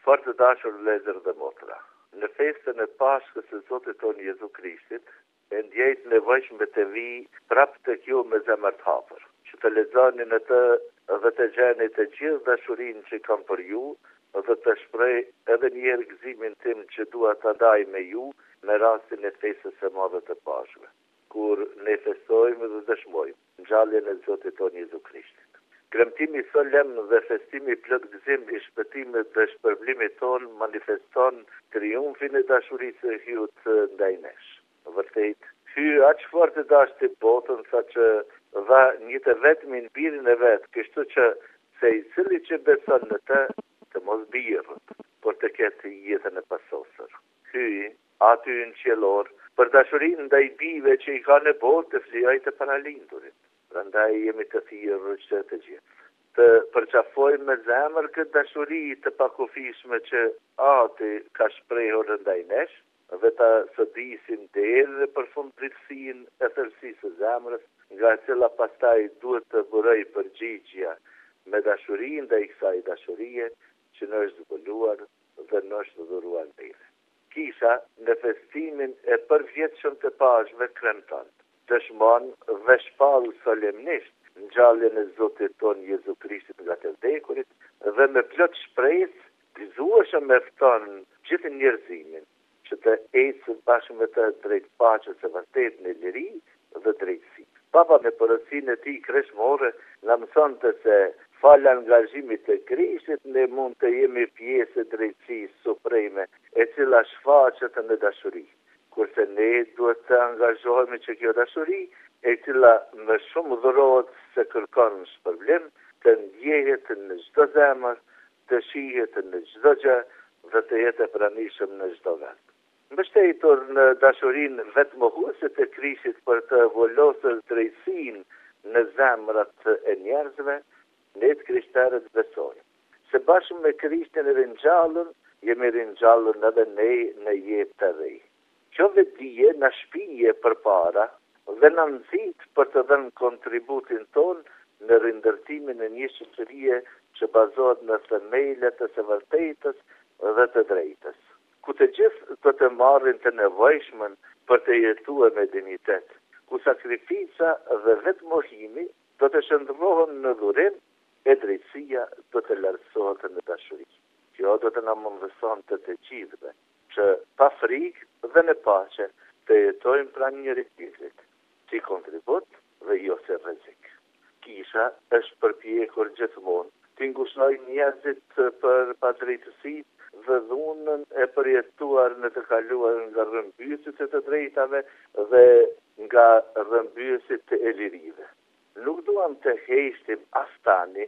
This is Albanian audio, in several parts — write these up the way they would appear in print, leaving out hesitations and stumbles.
Foarte dashur vëllezër dhe motra, në festën e Pashkës së Zotit tonë Jezu Krishtit, e ndjejt nevojshme të vi prap tek ju me zemër të hapur, që të lexoni në të dhe të gjeni të gjithë dashurinë që kam për ju dhe të shpreh edhe një herë gëzimin tim që dua ta ndaj me ju në rastin e festës së madhe të Pashkëve, kur ne festojmë dhe dëshmojmë ngjalljen e Zotit tonë Jezu Krishtit. Kremtimi solem dhe festimi plot gëzim i shpëtimit dhe shpërblimit ton manifeston triumfin e dashurisë së Hyut ndaj nesh. Vërtet, Hyi aq fort e dashti botën sa që dha një të vetmin birin e vet, kështu që se i cili që beson në të mos birrët, por të ketë jetën e pasosur. Hyi, aty në qiellor, për dashurinë ndaj bijve që i ka në botë të flijojë të paralindurit. Prandaj jemi të thirrur që të gjithë të përqafojmë me zemër këtë dashuri të pakufishme që Ati ka shprehur ndaj nesh, dhe ta sodisim deri dhe përfund dritësinë e thellësisë së zemrës, nga e cila pastaj duhet të burojë përgjigjja me dashuri ndaj kësaj dashurie që në është zbuluar dhe në është dhuruar ndajre. Kisha në festimin e përvjetshëm të Pashkëve kremton, dëshmon dhe shpall solemnisht ngjalljen e Zotit tonë Jezu Krishtit nga të vdekurit dhe me plot shpresë gëzueshëm fton gjithë njerëzimin që të ecë bashkë me të drejt paqes së vërtet në liri dhe drejtësi. Papa me porosinë e tij kreshmore na mësonte se falë angazhimit të Krishtit ne mund të jemi pjesë e drejtësisë supreme e cila shfaqet në dashuri. Kurse ne duhet të angazhohemi që kjo dashuri e cila më shumë dhurohet se kërkon shpërblim, të ndjehet në çdo zemër, të shihet në çdo gjë dhe të jetë e pranishëm në çdo vend. Mbështetur në dashurinë vetmohuese të Krishtit për të volosur drejtësinë në zemrat e njerëzve, ne të krishterët besojmë se bashkë me Krishtin e ringjallur, jemi ringjallur edhe ne në jetë të re. Kjo vetdije na shpije përpara dhe në nëzit për të dhenë kontributin ton në rindërtimin e një shoqërie që bazohet në themelet të së vërtetës dhe të drejtës, ku të gjithë do të marrin të nevojshmen për të jetuar me dignitet, ku sakrifica dhe vetmohimi do të shndërrohen në dhurim e drejtësia do të lartësohet në dashuri. Kjo do të na mëson të gjithëve që pa frikë dhe në paqe të jetojmë pranë njëri tjetrit, si kontribut dhe jo se rrezik. Kisha është përpjekur gjithmonë të ngushnoj njerëzit për padrejtësi dhe dhunën e përjetuar në të kaluar nga rrëmbyesit e të drejtave dhe nga rrëmbyesit e lirive. Nuk duam të heqtim as tani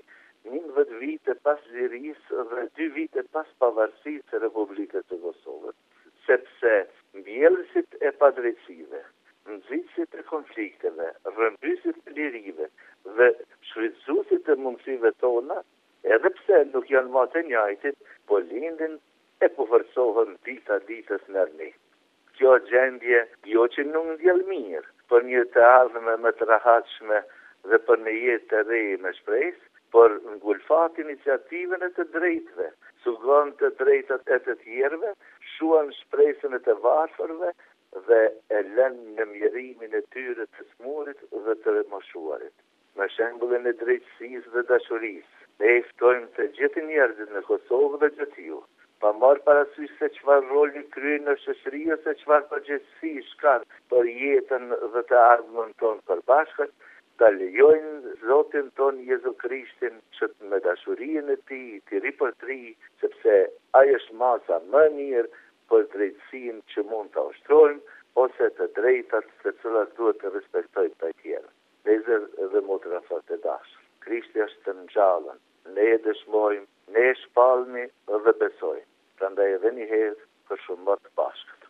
11 vite pas lirisë dhe 2 vite pas pavarësisë së Republikës së Kosovës, sepse mbjellësit e padrejtësive, nxitësit e konflikteve, rrëmbyesit e lirive dhe shfrytëzuesit e mundësive tona, edhe pse nuk janë më të njëjtit, po lindin e po forcohen dita ditës në ne. Kjo gjendje jo që nuk ndjell mirë, për një të ardhme më të rahatshme dhe për një jetë të re me shpresë, por ngulfat iniciativën e të drejtëve, sugon të drejtat e të tjerëve, shuan shpresën e të varfërve dhe e lënë në mjerimin e tyre të smurit dhe të remoshuarit. Me shembullin e drejtësisë dhe dashurisë, ne ftojmë të gjithë njerëzit në Kosovë dhe Gjëtiu, pa marrë parasysh se çfarë roli kryen në shoqëri ose çfarë përgjegjësi shkan për jetën dhe të ardhmen tonë përbashkët, ta lejojnë Zotin ton Jezu Krishtin që me dashurinë e tij të ripërtri, sepse ai është masa më mirë për drejtësinë që mund ta ushtrojmë ose të drejtat të cilat duhet të respektojnë të tjerë. Vëllezër dhe motra të dashur, Krishti është të ngjallën, ne e dëshmojmë, ne e shpallmi dhe besojmë. Prandaj edhe një herë për shumë më të Pashkës.